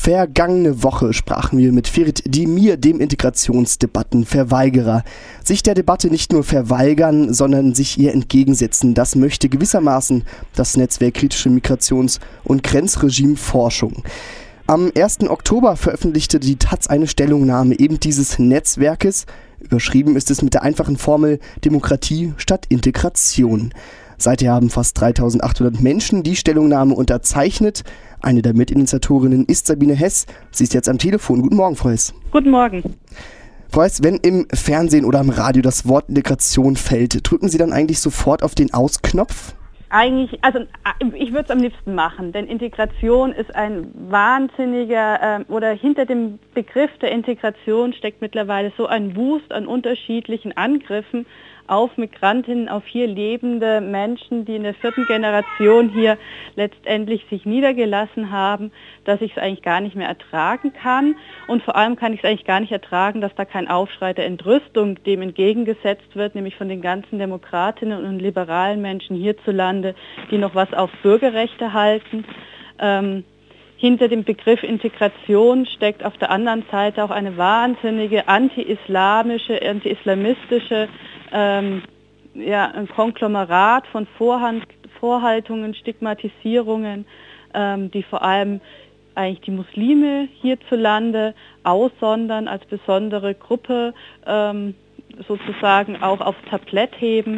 Vergangene Woche sprachen wir mit Ferit Demir, dem Integrationsdebattenverweigerer. Sich der Debatte nicht nur verweigern, sondern sich ihr entgegensetzen, das möchte gewissermaßen das Netzwerk Kritische Migrations- und Grenzregimeforschung. Am 1. Oktober veröffentlichte die taz eine Stellungnahme eben dieses Netzwerkes. Überschrieben ist es mit der einfachen Formel Demokratie statt Integration. Seither haben fast 3.800 Menschen die Stellungnahme unterzeichnet. Eine der Mitinitiatorinnen ist Sabine Hess. Sie ist jetzt am Telefon. Guten Morgen, Frau Hess. Guten Morgen. Frau Hess, wenn im Fernsehen oder im Radio das Wort Integration fällt, drücken Sie dann eigentlich sofort auf den Ausknopf? Eigentlich, ich würde es am liebsten machen, denn Integration ist ein wahnsinniger, oder hinter dem Begriff der Integration steckt mittlerweile so ein Wust an unterschiedlichen Angriffen auf Migrantinnen, auf hier lebende Menschen, die in der 4. Generation hier letztendlich sich niedergelassen haben, dass ich es eigentlich gar nicht mehr ertragen kann. Und vor allem kann ich es eigentlich gar nicht ertragen, dass da kein Aufschrei der Entrüstung dem entgegengesetzt wird, nämlich von den ganzen Demokratinnen und liberalen Menschen hierzulande, die noch was auf Bürgerrechte halten. Hinter dem Begriff Integration steckt auf der anderen Seite auch eine wahnsinnige anti-islamistische ein Konglomerat von Vorhaltungen, Stigmatisierungen, die vor allem eigentlich die Muslime hierzulande aussondern, als besondere Gruppe sozusagen auch aufs Tablett heben.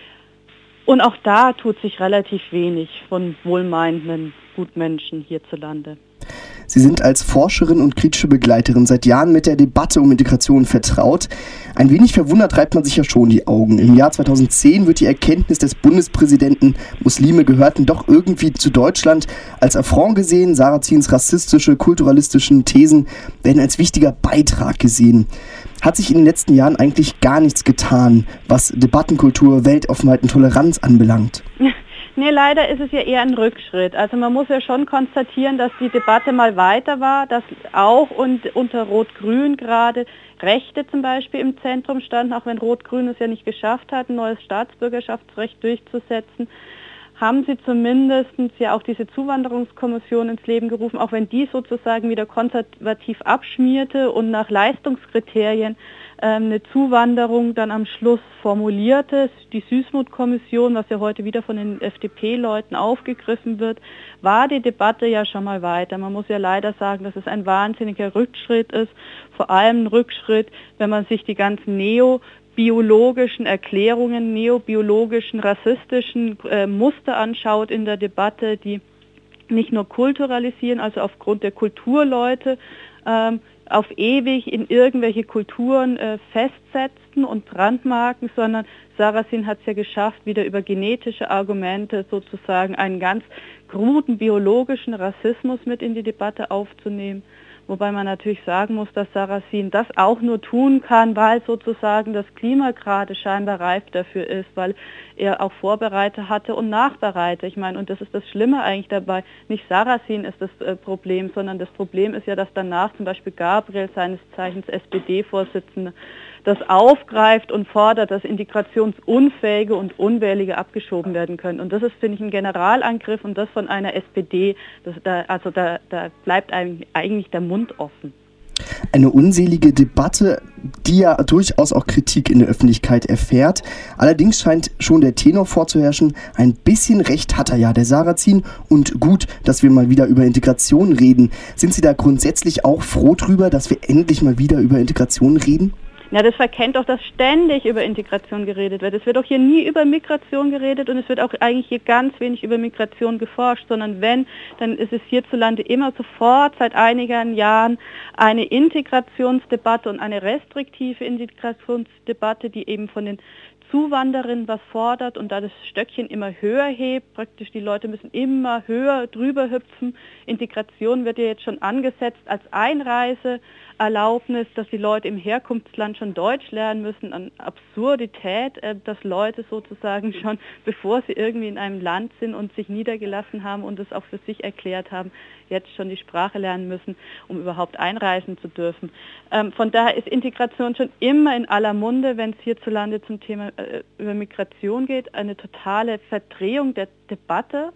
Und auch da tut sich relativ wenig von wohlmeinenden Gutmenschen hierzulande. Sie sind als Forscherin und kritische Begleiterin seit Jahren mit der Debatte um Integration vertraut. Ein wenig verwundert reibt man sich ja schon die Augen. Im Jahr 2010 wird die Erkenntnis des Bundespräsidenten, Muslime gehörten doch irgendwie zu Deutschland, als Affront gesehen. Sarazins rassistische, kulturalistischen Thesen werden als wichtiger Beitrag gesehen. Hat sich in den letzten Jahren eigentlich gar nichts getan, was Debattenkultur, Weltoffenheit und Toleranz anbelangt? Nee, leider ist es ja eher ein Rückschritt. Also man muss ja schon konstatieren, dass die Debatte mal weiter war, dass auch unter Rot-Grün gerade Rechte zum Beispiel im Zentrum standen, auch wenn Rot-Grün es ja nicht geschafft hat, ein neues Staatsbürgerschaftsrecht durchzusetzen, haben sie zumindest ja auch diese Zuwanderungskommission ins Leben gerufen, auch wenn die sozusagen wieder konservativ abschmierte und nach Leistungskriterien eine Zuwanderung dann am Schluss formulierte. Die Süßmuth-Kommission, was ja heute wieder von den FDP-Leuten aufgegriffen wird, war die Debatte ja schon mal weiter. Man muss ja leider sagen, dass es ein wahnsinniger Rückschritt ist, vor allem ein Rückschritt, wenn man sich die ganzen neobiologischen Erklärungen, neobiologischen, rassistischen Muster anschaut in der Debatte, die nicht nur kulturalisieren, also aufgrund der Kulturleute, auf ewig in irgendwelche Kulturen festsetzen und brandmarken, sondern Sarrazin hat es ja geschafft, wieder über genetische Argumente sozusagen einen ganz kruden biologischen Rassismus mit in die Debatte aufzunehmen. Wobei man natürlich sagen muss, dass Sarrazin das auch nur tun kann, weil sozusagen das Klima gerade scheinbar reif dafür ist, weil er auch Vorbereiter hatte und Nachbereiter. Ich meine, und das ist das Schlimme eigentlich dabei, nicht Sarrazin ist das Problem, sondern das Problem ist ja, dass danach zum Beispiel Gabriel, seines Zeichens SPD-Vorsitzende, das aufgreift und fordert, dass integrationsunfähige und Unwillige abgeschoben werden können. Und das ist, finde ich, ein Generalangriff und das von einer SPD. Da bleibt eigentlich der Mund offen. Eine unselige Debatte, die ja durchaus auch Kritik in der Öffentlichkeit erfährt. Allerdings scheint schon der Tenor vorzuherrschen, ein bisschen Recht hat er ja, der Sarrazin. Und gut, dass wir mal wieder über Integration reden. Sind Sie da grundsätzlich auch froh drüber, dass wir endlich mal wieder über Integration reden? Ja, das verkennt doch, dass ständig über Integration geredet wird. Es wird auch hier nie über Migration geredet und es wird auch eigentlich hier ganz wenig über Migration geforscht, sondern wenn, dann ist es hierzulande immer sofort seit einigen Jahren eine Integrationsdebatte und eine restriktive Integrationsdebatte, die eben von den Zuwandererinnen was fordert und da das Stöckchen immer höher hebt, praktisch die Leute müssen immer höher drüber hüpfen. Integration wird ja jetzt schon angesetzt als Einreiseerlaubnis, dass die Leute im Herkunftsland schon Deutsch lernen müssen, an Absurdität, dass Leute sozusagen schon, bevor sie irgendwie in einem Land sind und sich niedergelassen haben und es auch für sich erklärt haben, jetzt schon die Sprache lernen müssen, um überhaupt einreisen zu dürfen. Von daher ist Integration schon immer in aller Munde, wenn es hierzulande zum Thema über Migration geht, eine totale Verdrehung der Debatte.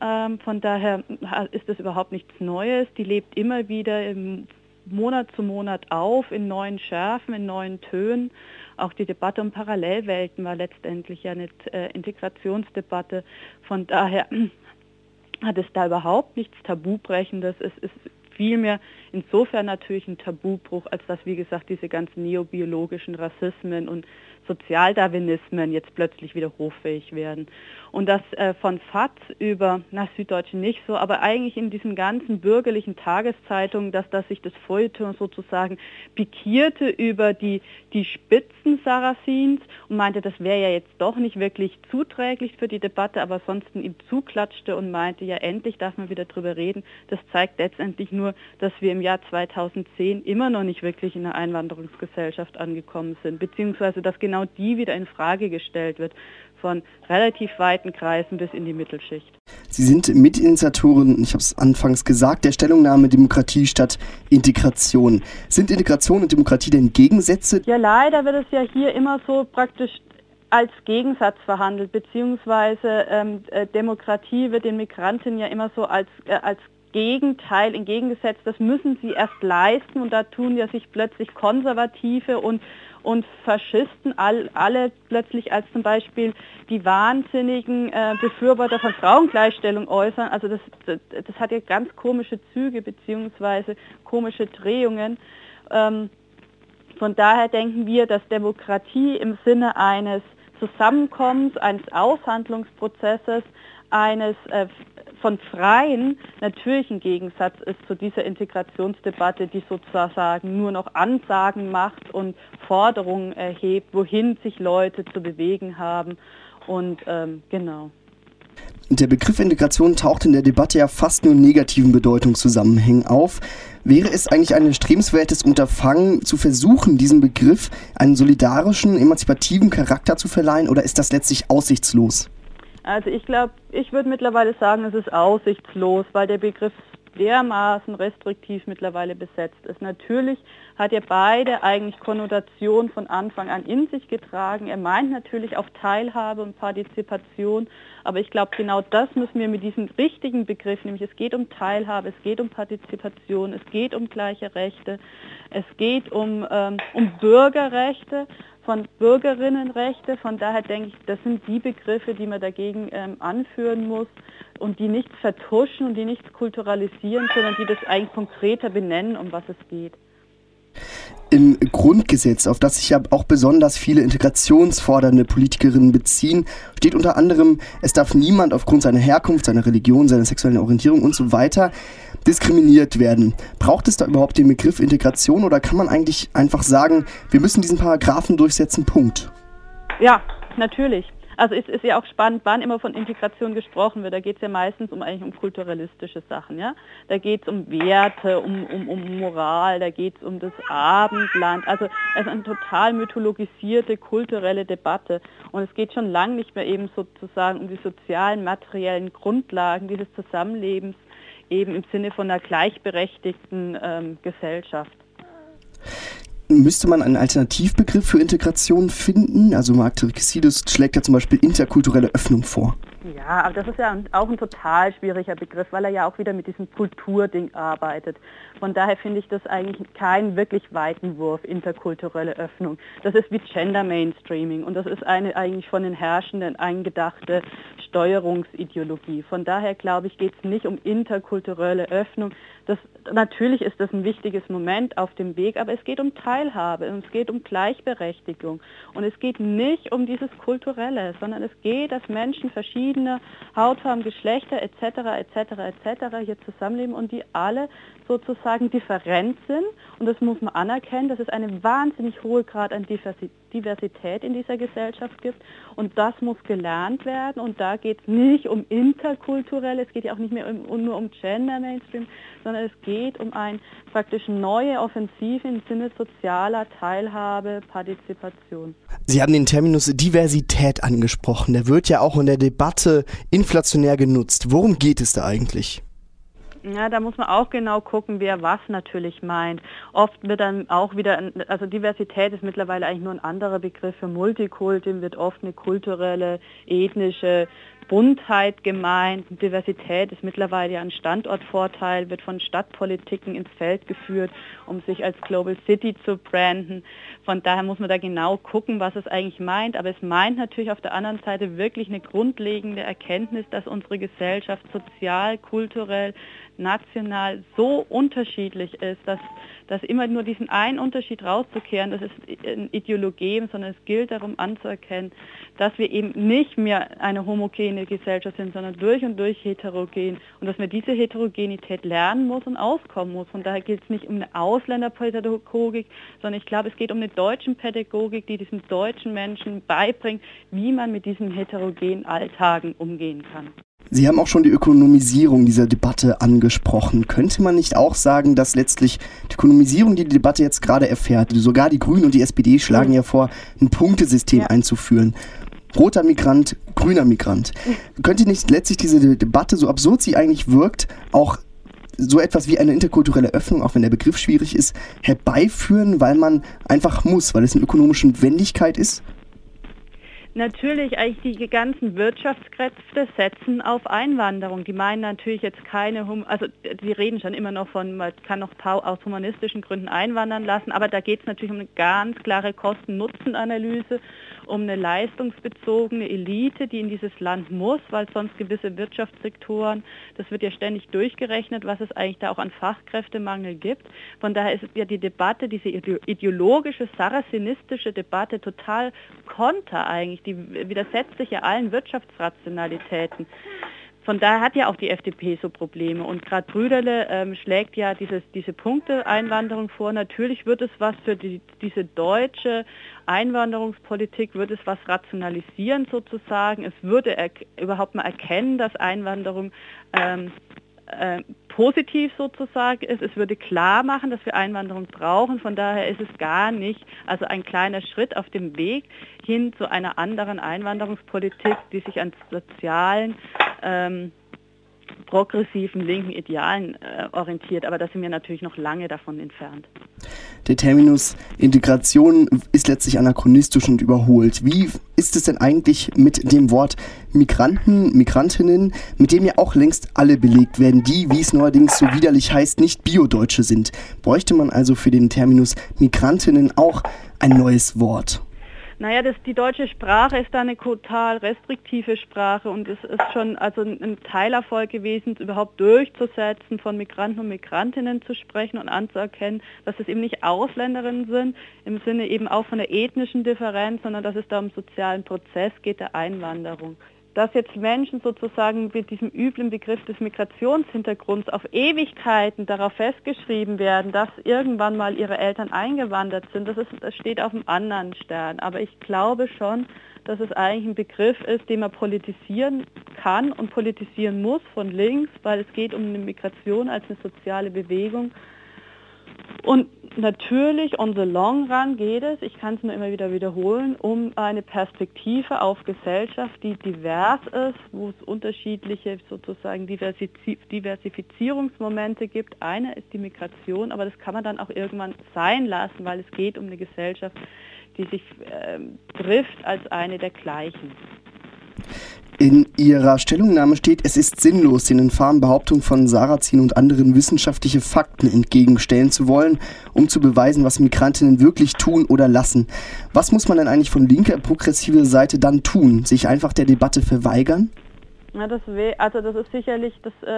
Von daher ist das überhaupt nichts Neues. Die lebt immer wieder im Monat zu Monat auf, in neuen Schärfen, in neuen Tönen. Auch die Debatte um Parallelwelten war letztendlich ja eine Integrationsdebatte. Von daher hat es da überhaupt nichts Tabubrechendes. Es ist vielmehr insofern natürlich ein Tabubruch, als dass, wie gesagt, diese ganzen neobiologischen Rassismen und Sozialdarwinismen jetzt plötzlich wieder hoffähig werden. Und das von FAZ über, Süddeutsche nicht so, aber eigentlich in diesen ganzen bürgerlichen Tageszeitungen, dass sich das Feuilleton sozusagen pikierte über die Spitzen Sarrazins und meinte, das wäre ja jetzt doch nicht wirklich zuträglich für die Debatte, aber ansonsten ihm zuklatschte und meinte, ja endlich darf man wieder drüber reden. Das zeigt letztendlich nur, dass wir im Jahr 2010 immer noch nicht wirklich in einer Einwanderungsgesellschaft angekommen sind, beziehungsweise dass genau die wieder in Frage gestellt wird, von relativ weiten Kreisen bis in die Mittelschicht. Sie sind Mitinitiatorin, ich habe es anfangs gesagt, der Stellungnahme Demokratie statt Integration. Sind Integration und Demokratie denn Gegensätze? Ja, leider wird es ja hier immer so praktisch als Gegensatz verhandelt, beziehungsweise Demokratie wird den Migranten ja immer so als Gegenteil entgegengesetzt, das müssen sie erst leisten und da tun ja sich plötzlich Konservative und Faschisten alle plötzlich als zum Beispiel die wahnsinnigen Befürworter von Frauengleichstellung äußern. Also das hat ja ganz komische Züge beziehungsweise komische Drehungen. Von daher denken wir, dass Demokratie im Sinne eines Zusammenkommens, eines Aushandlungsprozesses, eines von Freien natürlich ein Gegensatz ist zu dieser Integrationsdebatte, die sozusagen nur noch Ansagen macht und Forderungen erhebt, wohin sich Leute zu bewegen haben. Und genau. Der Begriff Integration taucht in der Debatte ja fast nur in negativen Bedeutungszusammenhängen auf. Wäre es eigentlich ein erstrebenswertes Unterfangen, zu versuchen, diesem Begriff einen solidarischen, emanzipativen Charakter zu verleihen, oder ist das letztlich aussichtslos? Also ich glaube, ich würde mittlerweile sagen, es ist aussichtslos, weil der Begriff dermaßen restriktiv mittlerweile besetzt ist. Natürlich hat er beide eigentlich Konnotationen von Anfang an in sich getragen. Er meint natürlich auch Teilhabe und Partizipation, aber ich glaube, genau das müssen wir mit diesem richtigen Begriff, nämlich es geht um Teilhabe, es geht um Partizipation, es geht um gleiche Rechte, es geht um Bürgerrechte, von Bürgerinnenrechte. Von daher denke ich, das sind die Begriffe, die man dagegen anführen muss und die nichts vertuschen und die nichts kulturalisieren, sondern die das eigentlich konkreter benennen, um was es geht. Im Grundgesetz, auf das sich ja auch besonders viele integrationsfordernde Politikerinnen beziehen, steht unter anderem, es darf niemand aufgrund seiner Herkunft, seiner Religion, seiner sexuellen Orientierung und so weiter diskriminiert werden. Braucht es da überhaupt den Begriff Integration oder kann man eigentlich einfach sagen, wir müssen diesen Paragraphen durchsetzen, Punkt? Ja, natürlich. Also es ist ja auch spannend, wann immer von Integration gesprochen wird. Da geht es ja meistens eigentlich um kulturalistische Sachen. Ja? Da geht es um Werte, um Moral, da geht es um das Abendland. Also es ist eine total mythologisierte kulturelle Debatte. Und es geht schon lange nicht mehr eben sozusagen um die sozialen, materiellen Grundlagen dieses Zusammenlebens, eben im Sinne von einer gleichberechtigten Gesellschaft. Müsste man einen Alternativbegriff für Integration finden? Also Marc Tirikisidis schlägt ja zum Beispiel interkulturelle Öffnung vor. Ja, aber das ist ja auch ein total schwieriger Begriff, weil er ja auch wieder mit diesem Kulturding arbeitet. Von daher finde ich das eigentlich keinen wirklich weiten Wurf, interkulturelle Öffnung. Das ist wie Gender Mainstreaming und das ist eine eigentlich von den Herrschenden eingedachte Steuerungsideologie. Von daher glaube ich, geht es nicht um interkulturelle Öffnung. Natürlich ist das ein wichtiges Moment auf dem Weg, aber es geht um Teilhabe und es geht um Gleichberechtigung. Und es geht nicht um dieses Kulturelle, sondern es geht, dass Menschen verschiedener Hautfarben, Geschlechter etc. hier zusammenleben und die alle sozusagen different sind. Und das muss man anerkennen, dass es einen wahnsinnig hohen Grad an Diversität in dieser Gesellschaft gibt. Und das muss gelernt werden. Und da geht es nicht um interkulturelle, es geht ja auch nicht mehr nur um Gender Mainstream, sondern es geht um eine praktisch neue Offensive im Sinne sozialer Teilhabe, Partizipation. Sie haben den Terminus Diversität angesprochen. Der wird ja auch in der Debatte inflationär genutzt. Worum geht es da eigentlich? Ja, da muss man auch genau gucken, wer was natürlich meint. Oft wird dann auch wieder, also Diversität ist mittlerweile eigentlich nur ein anderer Begriff für Multikulti, wird oft eine kulturelle, ethnische Buntheit gemeint. Diversität ist mittlerweile ja ein Standortvorteil, wird von Stadtpolitiken ins Feld geführt, um sich als Global City zu branden. Von daher muss man da genau gucken, was es eigentlich meint. Aber es meint natürlich auf der anderen Seite wirklich eine grundlegende Erkenntnis, dass unsere Gesellschaft sozial, kulturell, national so unterschiedlich ist, dass immer nur diesen einen Unterschied rauszukehren, das ist ein Ideologem, sondern es gilt darum anzuerkennen, dass wir eben nicht mehr eine homogene Gesellschaft sind, sondern durch und durch heterogen und dass man diese Heterogenität lernen muss und auskommen muss. Von daher geht es nicht um eine Ausländerpädagogik, sondern ich glaube, es geht um eine deutsche Pädagogik, die diesem deutschen Menschen beibringt, wie man mit diesen heterogenen Alltagen umgehen kann. Sie haben auch schon die Ökonomisierung dieser Debatte angesprochen. Könnte man nicht auch sagen, dass letztlich die Ökonomisierung, die Debatte jetzt gerade erfährt, sogar die Grünen und die SPD schlagen ja vor, ein Punktesystem einzuführen. Roter Migrant, grüner Migrant. Könnte nicht letztlich diese Debatte, so absurd sie eigentlich wirkt, auch so etwas wie eine interkulturelle Öffnung, auch wenn der Begriff schwierig ist, herbeiführen, weil man einfach muss, weil es eine ökonomische Notwendigkeit ist? Natürlich, eigentlich die ganzen Wirtschaftskräfte setzen auf Einwanderung. Die meinen natürlich jetzt die reden schon immer noch von, man kann noch aus humanistischen Gründen einwandern lassen, aber da geht es natürlich um eine ganz klare Kosten-Nutzen-Analyse, um eine leistungsbezogene Elite, die in dieses Land muss, weil sonst gewisse Wirtschaftssektoren, das wird ja ständig durchgerechnet, was es eigentlich da auch an Fachkräftemangel gibt. Von daher ist ja die Debatte, diese ideologische, sarrazinistische Debatte total konter eigentlich. Die widersetzt sich ja allen Wirtschaftsrationalitäten. Von daher hat ja auch die FDP so Probleme und gerade Brüderle schlägt ja diese Punkte-Einwanderung vor. Natürlich wird es was für diese deutsche Einwanderungspolitik, wird es was rationalisieren sozusagen. Es würde überhaupt mal erkennen, dass Einwanderung positiv sozusagen ist. Es würde klar machen, dass wir Einwanderung brauchen. Von daher ist es gar nicht, also ein kleiner Schritt auf dem Weg hin zu einer anderen Einwanderungspolitik, die sich an sozialen, progressiven, linken Idealen orientiert. Aber da sind wir natürlich noch lange davon entfernt. Der Terminus Integration ist letztlich anachronistisch und überholt. Wie ist es denn eigentlich mit dem Wort Migranten, Migrantinnen, mit dem ja auch längst alle belegt werden, die, wie es neuerdings so widerlich heißt, nicht Bio-Deutsche sind? Bräuchte man also für den Terminus Migrantinnen auch ein neues Wort? Naja, die deutsche Sprache ist da eine total restriktive Sprache und es ist schon ein Teilerfolg gewesen, überhaupt durchzusetzen, von Migranten und Migrantinnen zu sprechen und anzuerkennen, dass es eben nicht Ausländerinnen sind, im Sinne eben auch von der ethnischen Differenz, sondern dass es da um sozialen Prozess geht, der Einwanderung. Dass jetzt Menschen sozusagen mit diesem üblen Begriff des Migrationshintergrunds auf Ewigkeiten darauf festgeschrieben werden, dass irgendwann mal ihre Eltern eingewandert sind, das steht auf einem anderen Stern. Aber ich glaube schon, dass es eigentlich ein Begriff ist, den man politisieren kann und politisieren muss von links, weil es geht um eine Migration als eine soziale Bewegung. Und natürlich, on the long run geht es, ich kann es nur immer wieder wiederholen, um eine Perspektive auf Gesellschaft, die divers ist, wo es unterschiedliche sozusagen Diversifizierungsmomente gibt. Eine ist die Migration, aber das kann man dann auch irgendwann sein lassen, weil es geht um eine Gesellschaft, die sich trifft als eine der gleichen. In ihrer Stellungnahme steht, es ist sinnlos, den infamen Behauptungen von Sarrazin und anderen wissenschaftliche Fakten entgegenstellen zu wollen, um zu beweisen, was Migrantinnen wirklich tun oder lassen. Was muss man denn eigentlich von linker, progressiver Seite dann tun? Sich einfach der Debatte verweigern? Ja, das ist sicherlich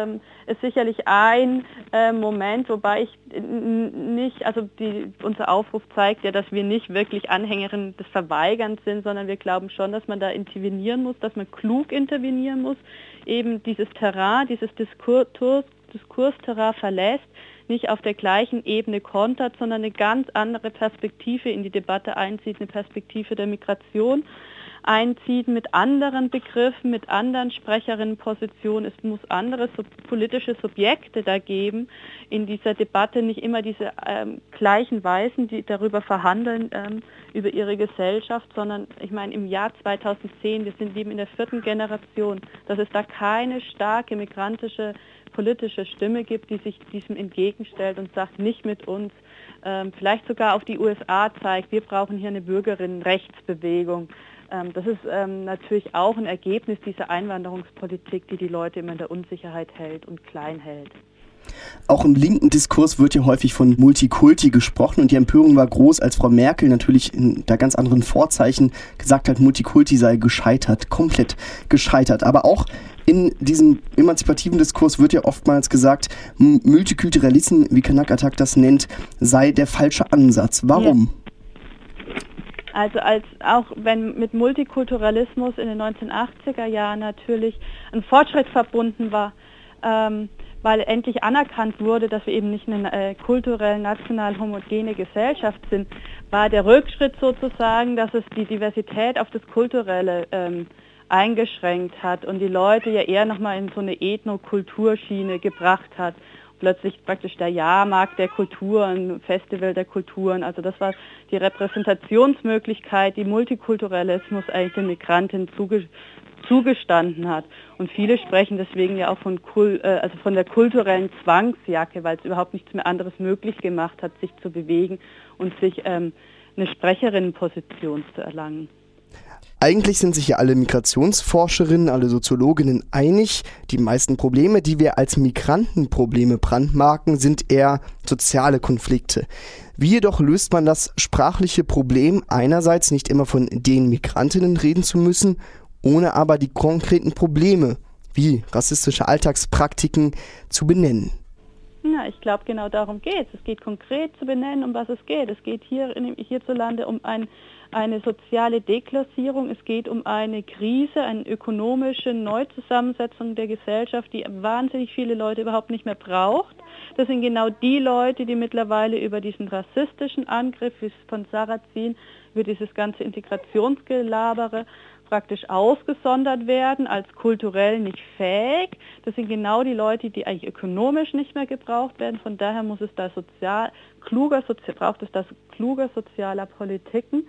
ein Moment, wobei ich nicht, unser Aufruf zeigt ja, dass wir nicht wirklich Anhängerinnen des Verweigerns sind, sondern wir glauben schon, dass man da intervenieren muss, dass man klug intervenieren muss, eben dieses Terrain, dieses Diskursterrain verlässt, nicht auf der gleichen Ebene kontert, sondern eine ganz andere Perspektive in die Debatte einzieht, eine Perspektive der Migration einzieht mit anderen Begriffen, mit anderen Sprecherinnenpositionen. Es muss andere politische Subjekte da geben in dieser Debatte, nicht immer diese gleichen Weißen, die darüber verhandeln, über ihre Gesellschaft, sondern ich meine im Jahr 2010, wir leben in der 4. Generation, dass es da keine starke migrantische politische Stimme gibt, die sich diesem entgegenstellt und sagt, nicht mit uns, vielleicht sogar auf die USA zeigt, wir brauchen hier eine Bürgerinnenrechtsbewegung. Das ist natürlich auch ein Ergebnis dieser Einwanderungspolitik, die die Leute immer in der Unsicherheit hält und klein hält. Auch im linken Diskurs wird ja häufig von Multikulti gesprochen und die Empörung war groß, als Frau Merkel natürlich in der ganz anderen Vorzeichen gesagt hat, Multikulti sei gescheitert, komplett gescheitert. Aber auch in diesem emanzipativen Diskurs wird ja oftmals gesagt, Multikulturalismus, wie Kanak Attack das nennt, sei der falsche Ansatz. Warum? Ja. Also auch wenn mit Multikulturalismus in den 1980er Jahren natürlich ein Fortschritt verbunden war, weil endlich anerkannt wurde, dass wir eben nicht eine kulturell national homogene Gesellschaft sind, war der Rückschritt sozusagen, dass es die Diversität auf das Kulturelle eingeschränkt hat und die Leute ja eher nochmal in so eine Ethnokulturschiene gebracht hat. Plötzlich praktisch der Jahrmarkt der Kulturen, Festival der Kulturen, also das war die Repräsentationsmöglichkeit, die Multikulturalismus eigentlich den Migrantinnen zugestanden hat. Und viele sprechen deswegen ja auch von der kulturellen Zwangsjacke, weil es überhaupt nichts mehr anderes möglich gemacht hat, sich zu bewegen und sich eine Sprecherinnenposition zu erlangen. Eigentlich sind sich ja alle Migrationsforscherinnen, alle Soziologinnen einig, die meisten Probleme, die wir als Migrantenprobleme brandmarken, sind eher soziale Konflikte. Wie jedoch löst man das sprachliche Problem, einerseits nicht immer von den Migrantinnen reden zu müssen, ohne aber die konkreten Probleme, wie rassistische Alltagspraktiken, zu benennen? Ja, ich glaube, genau darum geht es. Es geht konkret zu benennen, um was es geht. Es geht hierzulande um eine soziale Deklassierung. Es geht um eine Krise, eine ökonomische Neuzusammensetzung der Gesellschaft, die wahnsinnig viele Leute überhaupt nicht mehr braucht. Das sind genau die Leute, die mittlerweile über diesen rassistischen Angriff von Sarrazin, über dieses ganze Integrationsgelabere praktisch ausgesondert werden, als kulturell nicht fähig. Das sind genau die Leute, die eigentlich ökonomisch nicht mehr gebraucht werden. Von daher muss es da braucht es das kluger sozialer Politiken.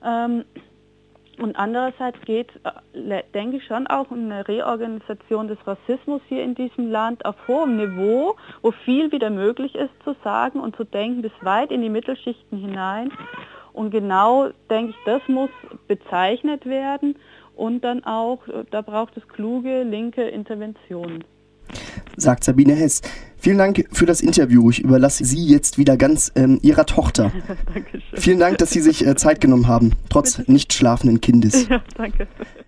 Und andererseits geht, denke ich, schon auch um eine Reorganisation des Rassismus hier in diesem Land auf hohem Niveau, wo viel wieder möglich ist zu sagen und zu denken, bis weit in die Mittelschichten hinein. Und genau, denke ich, das muss bezeichnet werden und dann auch, da braucht es kluge linke Interventionen. Sagt Sabine Hess. Vielen Dank für das Interview. Ich überlasse Sie jetzt wieder ganz Ihrer Tochter. Dankeschön. Vielen Dank, dass Sie sich Zeit genommen haben, trotz nicht schlafenden Kindes. Ja, danke.